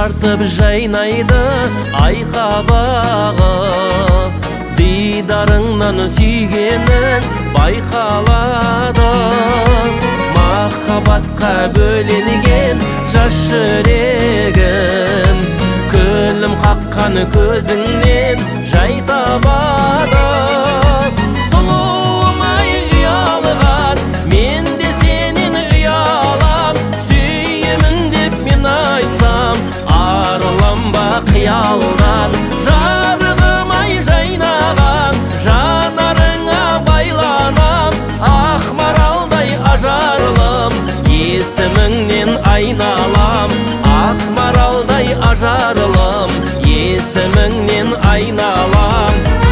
тартып жайнайды айқабағы, дидарыңнан сүйгенің байқалады. Махаббатқа бөленген жас жүрегім, күлім қаққан көзіңнен жай табады. Сұлуым-ай ұялған, мен де сенен ұялам. Сүйемін деп мен айтсам, арылам-ба қиялдан. Жарығым-ай жайнаған, жанарыңа байланам. Ақ маралдай ажарлым, есіміңнен айналам. Ақ маралдай ажарлым, есіміңнен айналам.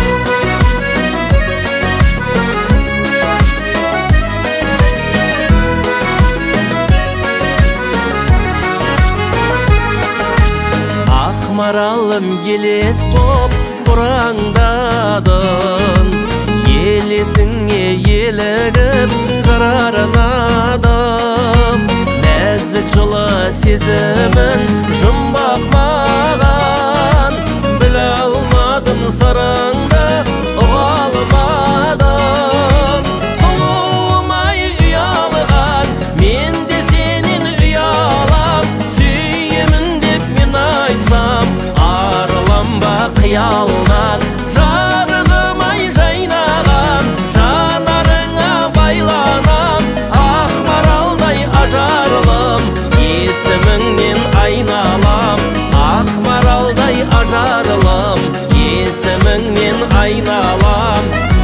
Ақ маралым елес боп бұраңдадың, елесіңе елігіп жырарынадым. Нәзік жылы сезімін жұмбақ маған, біле алмадым сырыңды, ұға алмадым. Сұлуым-ай ұялған, мен де сенен ұялам. Сүйемін деп мен айтсам, арылам-ба қиялдан. Жарығым-ай жайнаған, жанарыңа байланам. Ақ маралдай ажарлым, есіміңнен айналам. Ақ маралдай ажарлым, есіміңнен айналам.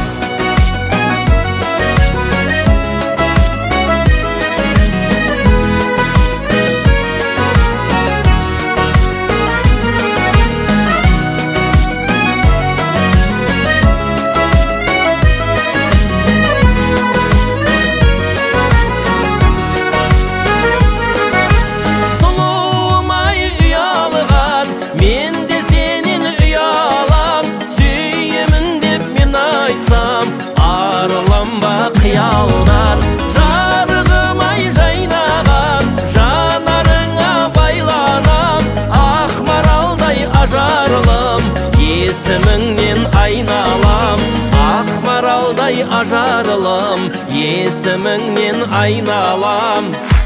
Қиялдан жарығым-ай жайнаған, жанарыңа байланам. Ақ маралдай ажарлым, есіміңнен айналам. Ақ маралдай ажарлым, есіміңнен айналам.